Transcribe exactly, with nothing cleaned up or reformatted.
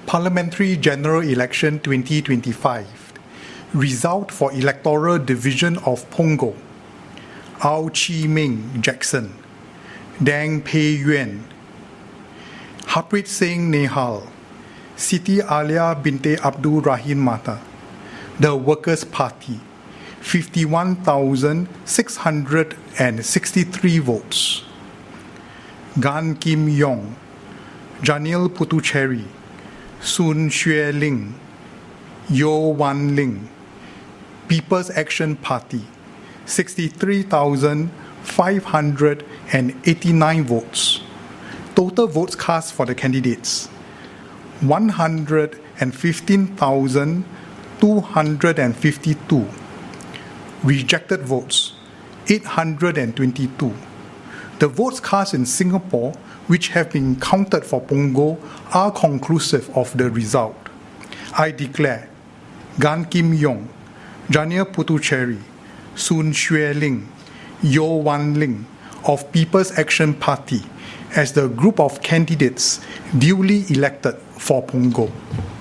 Parliamentary General Election twenty twenty-five. Result for Electoral Division of Punggol. Au Chi Ming Jackson, Dang Pei Yuan, Harpreet Singh Nehal, Siti Alia Binte Abdul Rahim Mata. The Workers' Party, fifty-one thousand six hundred sixty-three votes. Gan Kim Yong, Janil Puthucheary, Sun Xueling, Ling, Yo Wan Ling. People's Action Party, sixty-three thousand five hundred eighty-nine votes. Total votes cast for the candidates, one hundred fifteen thousand two hundred fifty-two. Rejected votes, eight hundred twenty-two. The votes cast in Singapore, which have been counted for Punggol, are conclusive of the result. I declare Gan Kim Yong, Janil Puthucheary, Sun Xueling, Ling, Yo Wan Ling of People's Action Party as the group of candidates duly elected for Punggol.